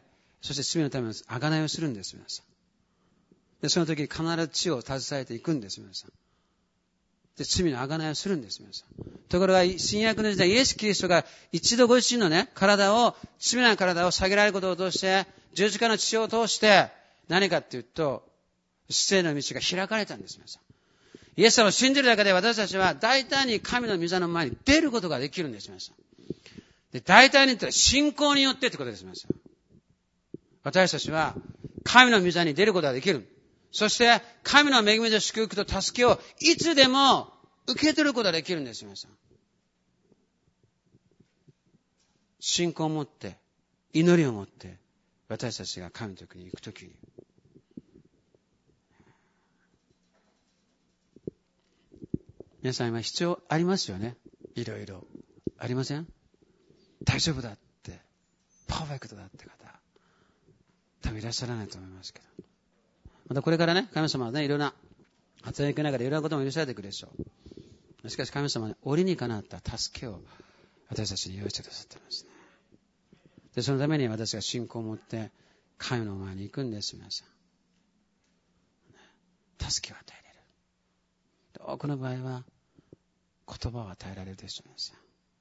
そして罪のための贖いをするんです、皆さん。で、その時に必ず血を携えていくんです、皆さん。で、罪の贖いをするんです、皆さん。ところが、新約の時代、イエス・キリストが一度ご自身のね、罪な体を下げられることを通して、十字架の血を通して、何かっていうと、死生の道が開かれたんです、皆さん。イエス様を信じるだけで私たちは大胆に神の御座の前に出ることができるんです、皆さん。で、大胆にって信仰によってってことです、皆さん。私たちは神の御座に出ることができる。そして、神の恵みと祝福と助けをいつでも受け取ることができるんです、皆さん。信仰を持って、祈りを持って、私たちが神のとこに行くときに、皆さん今必要ありますよね。いろいろ。ありません？大丈夫だって、パーフェクトだって方、多分いらっしゃらないと思いますけど。またこれからね、神様はね、いろんな働きながらいろんなことも許されていくでしょう。しかし神様は、ね、折にかなった助けを私たちに用意してくださっていますね。で、そのために私が信仰を持って神の前に行くんです、皆さん。助けを与えられる。多くの場合は言葉を与えられるでしょう、皆さん。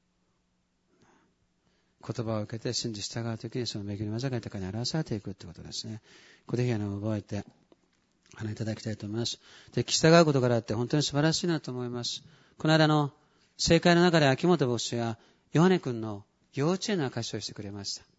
言葉を受けて信じ従うときにその恵みの技が豊かに表されていくということですね。ここで覚えていただきたいと思います。で、従うことからあって本当に素晴らしいなと思います。この間の正解の中で秋元牧師がヨハネ君の幼稚園の証しをしてくれました。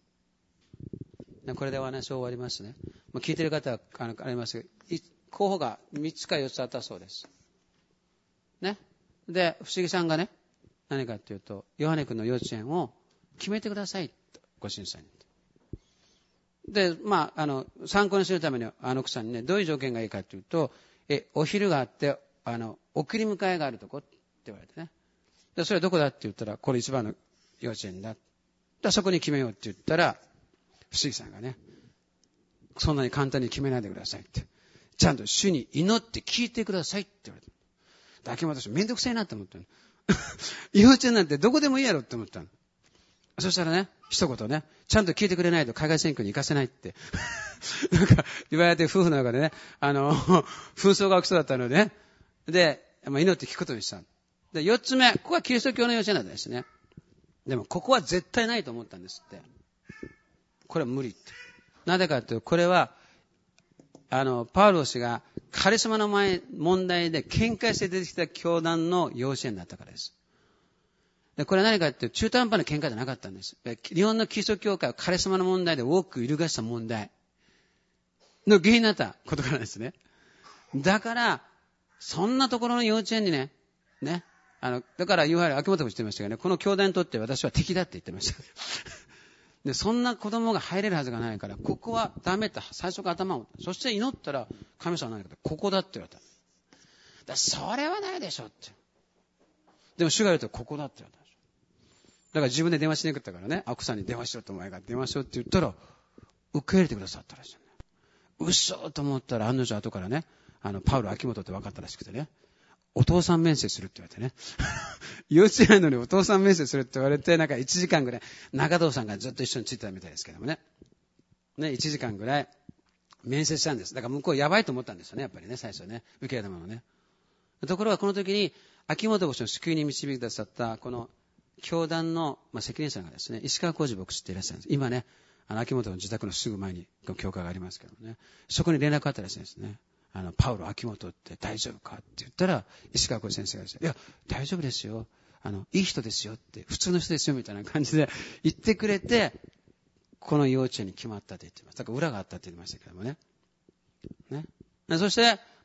これでお話を終わりますね。聞いている方はありますが、候補が3つか4つあったそうです。ね。で、不思議さんがね、何かというと、ヨハネ君の幼稚園を決めてくださいと、ご審査に。で、参考にするために、奥さんにね、どういう条件がいいかというと、お昼があって、送り迎えがあるとこって言われてね。で、それはどこだって言ったら、これ一番の幼稚園だ。で、そこに決めようって言ったら、不思議さんがね、そんなに簡単に決めないでくださいって。ちゃんと主に祈って聞いてくださいって言われて。だけど私めんどくさいなって思ったの。幼稚園なんてどこでもいいやろって思ったの。そしたらね、一言ね、ちゃんと聞いてくれないと海外選挙に行かせないって。なんか、言われて夫婦の中でね、紛争が起きそうだったのでね。で、祈って聞くことにした。で、四つ目、ここはキリスト教の幼稚園なんですね。でも、ここは絶対ないと思ったんですって。これは無理って。なぜかというと、これは、パウロ氏がカリスマの問題で喧嘩して出てきた教団の幼稚園だったからです。で、これは何かというと、中途半端な喧嘩じゃなかったんです。日本のキリスト教会はカリスマの問題で多く揺るがした問題の原因になったことからですね。だから、そんなところの幼稚園にね、だから、いわゆる秋元も言ってましたけどね、この教団にとって私は敵だって言ってました。で、そんな子供が入れるはずがないから、ここはダメって最初から頭を。そして祈ったら、神様は何かここだって言われた。それはないでしょって。でも主が言うとここだって言われた。だから自分で電話しなかったからね、奥さんに電話しろとお前が電話しろって言ったら、受け入れてくださったらしいよね。嘘と思ったら案の定後からね、パウロ秋元って分かったらしくてね、お父さん面接するって言われてね。幼稚園のにお父さん面接するって言われて、なんか1時間ぐらい、中藤さんがずっと一緒についてたみたいですけどもね。1時間ぐらい面接したんです。だから向こうやばいと思ったんですよね、やっぱりね、最初ね。受け入れたものね。ところがこの時に、秋元牧師の救いに導いてくださった、この教団の責任者がですね、石川浩二牧師っていらっしゃるんです。今ね、秋元の自宅のすぐ前に教会がありますけどもね。そこに連絡があったらしいんですね。パウロ、秋元って大丈夫かって言ったら、石川浩二先生がですね、いや、大丈夫ですよ。いい人ですよって、普通の人ですよみたいな感じで言ってくれて、この幼稚園に決まったって言ってます。だから裏があったって言ってましたけどもね。ね。そして、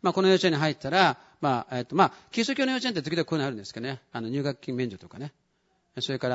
この幼稚園に入ったら、キリスト教の幼稚園って時々こういうのあるんですけどね。入学金免除とかね。それから、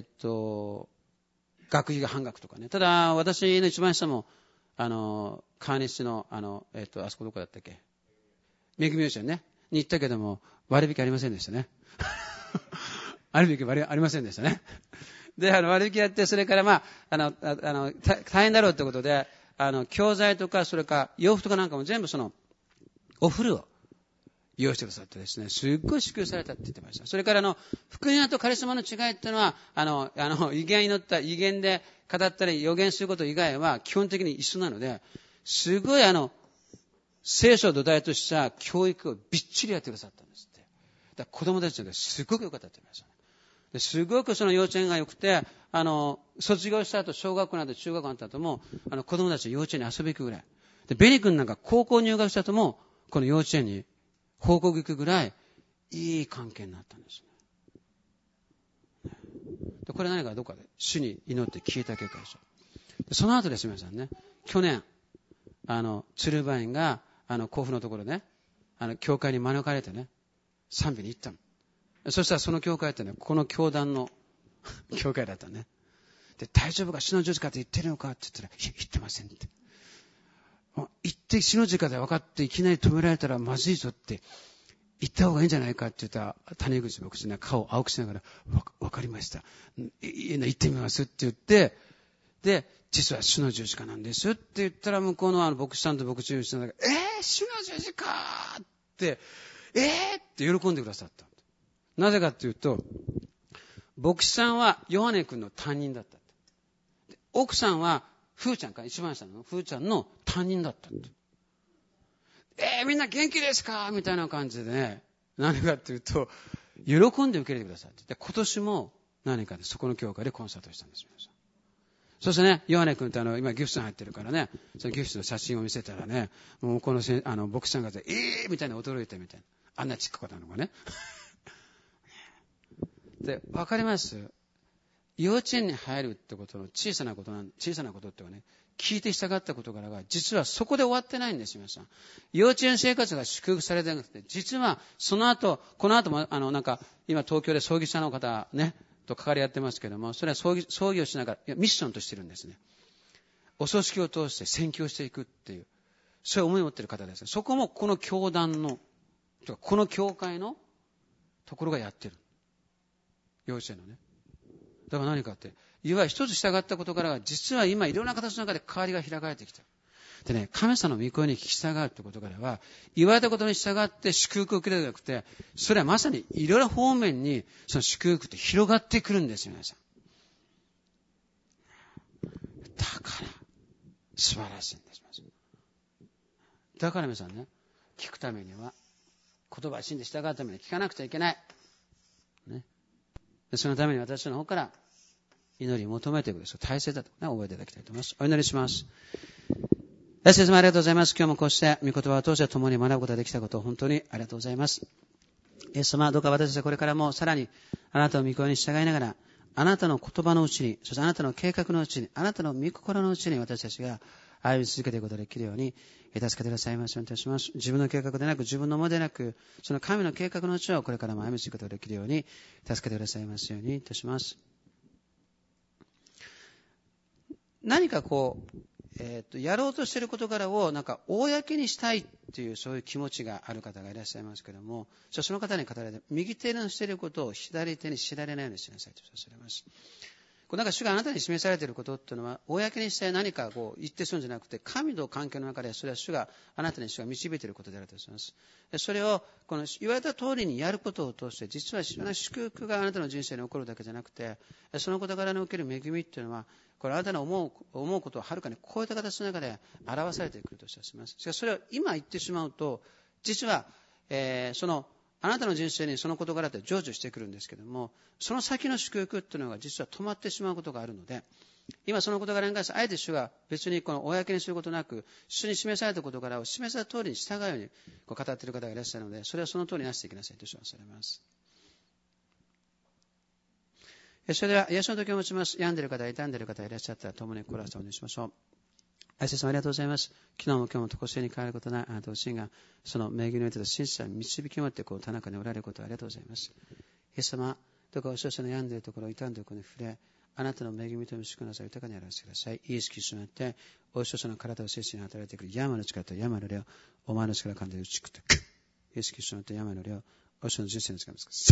学費が半額とかね。ただ、私の一番下も、川西の、あそこどこだったっけ？恵み幼稚園ね。に行ったけども、割引ありませんでしたね。割引ありませんでしたね。で、割引やって、それから大変だろうということで、教材とか、それから洋服とかなんかも全部お風呂を用意してくださってですね、すっごい支給されたって言ってました。それから福音とカリスマの違いっていうのは、威厳に乗った威厳で語ったり予言すること以外は基本的に一緒なので、すごい聖書を土台とした教育をびっちりやってくださったんですって。だから子供たちのすごく良かったって言いましたね。ですごくその幼稚園が良くて、卒業した後、小学校など中学校になった後も、子供たち幼稚園に遊び行くぐらい。で、ベニ君なんか高校入学した後も、この幼稚園に報告行くぐらい、いい関係になったんですね。で、これ何かどこかで主に祈って聞いた結果でしょう。で、その後です皆さんね、去年、鶴馬院が、甲府のところね、教会に招かれてね、賛美に行ったの。そしたらその教会ってね、この教団の教会だったね。で、大丈夫か、死の十字架って言ってるのかって言ったら、言ってませんって。言って死の十字架で分かっていきなり止められたらまずいぞって言った方がいいんじゃないかって言ったら、谷口牧師ね、顔を青くしながら、分かりました。言ってみますって言って、で、実は死の十字架なんですって言ったら、向こうの牧師さんと牧師さんが、死の十字架って、って喜んでくださった。なぜかというと、牧師さんはヨハネ君の担任だった。奥さんは、ふーちゃんか、一番下のふーちゃんの担任だった。みんな元気ですかみたいな感じでね、何かというと、喜んで受け入れてくださって。で、今年も何かでそこの教会でコンサートをしたんです。そしてね、ヨハネ君って今ギフトに入ってるからね、そのギフトの写真を見せたらね、もうこの牧師さんがみたいな驚いたみたいな。あんなちっこかったのがね。で、わかります？幼稚園に入るってことの小さなことっていうかね、聞いて従ったことからが、実はそこで終わってないんです、皆さん。幼稚園生活が祝福されてなくて、実はその後、この後も、今東京で葬儀者の方ね、と関わりやってますけども、それは葬儀をしながら、ミッションとしてるんですね。お葬式を通して宣教していくっていう、そういう思いを持っている方です。そこもこの教団の、この教会のところがやってる。幼稚園のね。だから何かって、いわゆる一つ従ったことからが、実は今いろんな形の中で変わりが開かれてきた。でね、神様の御声に聞き従うってことからは、言われたことに従って祝福を受けるのではなくて、それはまさにいろいろ方面にその祝福って広がってくるんですよ、皆さん。だから素晴らしいんです。だから皆さんね、聞くためには、言葉を信じ従うために聞かなくちゃいけない。ね。そのために私の方から祈りを求めていくことが大切だと、ね、覚えていただきたいと思います。お祈りします。イエス様ありがとうございます。今日もこうして御言葉を通して共に学ぶことができたことを本当にありがとうございます。イエス様どうか私たちはこれからもさらにあなたの御声に従いながら、あなたの言葉のうちに、そしてあなたの計画のうちに、あなたの御心のうちに私たちが歩み続けていくことができるように助けてくださいますようにいたします。自分の計画でなく、自分の思いでなく、その神の計画のうちをこれからも歩み続けることができるように助けてくださいますようにいたします。何かやろうとしている事柄を公にしたいっていうそういう気持ちがある方がいらっしゃいますけれども、その方に語られて、右手のしていることを左手に知られないようにしなさいとされます。主があなたに示されていることっていうのは、公にして何か言ってするんじゃなくて、神と関係の中で、それはあなたに主が導いていることであるとします。それを、言われた通りにやることを通して、実は祝福があなたの人生に起こるだけじゃなくて、その事柄における恵みっていうのは、あなたの思うことをはるかに超えた形の中で表されてくるとします。しかしそれを今言ってしまうと、実は、あなたの人生にその事柄って成就してくるんですけども、その先の祝福っていうのが実は止まってしまうことがあるので、今その事柄に関してあえて主が別に公にすることなく、主に示された事柄を示された通りに従うように語っている方がいらっしゃるので、それはその通りになしていきなさいと主はされます。それでは、癒しの時を持ちます。病んでいる方、痛んでいる方いらっしゃったら共に心をお願いしましょう。 愛する様ありがとうございます。昨日も今日も常しえに変わることないあなた自身がその恵みにおいて真実を導き持って田中におられることをありがとうございます。イエス様、どうかお少々の病んでいるところ、傷んでいるところに触れ、あなたの恵みと祝福のさ豊かに表してください。イエスキリストによってお少々の体を精神に働いてくる病の力と病の霊をお前の力を噛んで打ちくってイエスキリストによって病の霊をお少々の人生の力を見つけます。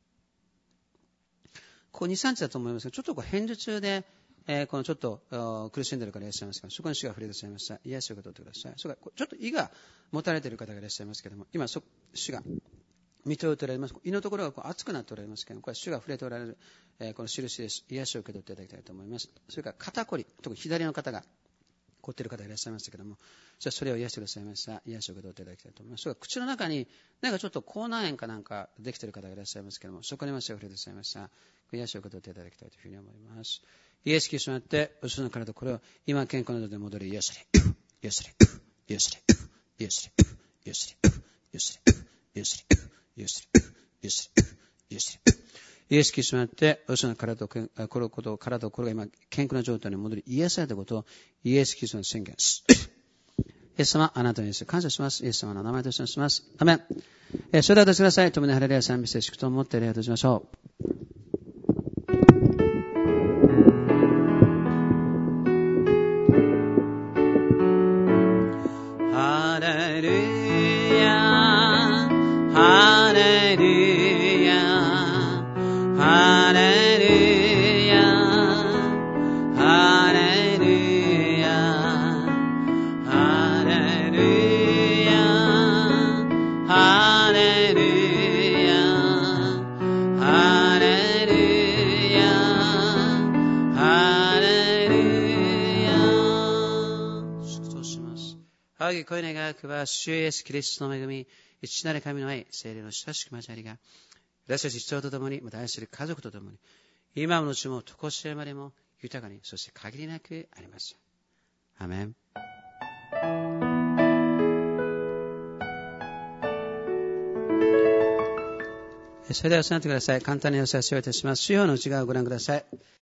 ここ 2,3 日だと思いますが、ちょっと片頭痛でこのちょっと苦しんでいる方がいらっしゃいますが、そこに主が触れてくださいました。癒しを受け取ってください。それからちょっと胃が持たれている方がいらっしゃいますけれども、今主が見ておられます。胃のところが熱くなっておられますけれども、これは主が触れておられる、この印です。癒しを受け取っていただきたいと思います。それから肩こり、特に左の方が凝っている方がいらっしゃいましたけれども、それを癒してくださいました。癒しを受け取っていただきたいと思います。それから口の中になんかちょっと口内炎かなんかできている方がいらっしゃいますけれども、そこにも主が触れてくださいました。癒しを受け取っていただきたいというふうに思います。イエスキリストによってお主の体これを今健康などで戻り癒され癒され癒され癒され癒され癒され癒され癒され癒され癒されイエスキリストによってお主の体と心が今健康な状態に戻り癒されたことをイエスキリストに宣言です。イエス様あなたに感謝します。イエス様の名前としてします。アメン。それでは出してください。共にハレルヤ賛美して祝祷を持って礼を閉じましょう。声願わくは主イエスキリストの恵み、父なる神の愛、聖霊の親しく交わりが、私たち一同と共に、また愛する家族と共に、今ものちも常しえまでも豊かに、そして限りなくあります。アーメン。それではお座りください。簡単にお知らせをいたします。主要の内側をご覧ください。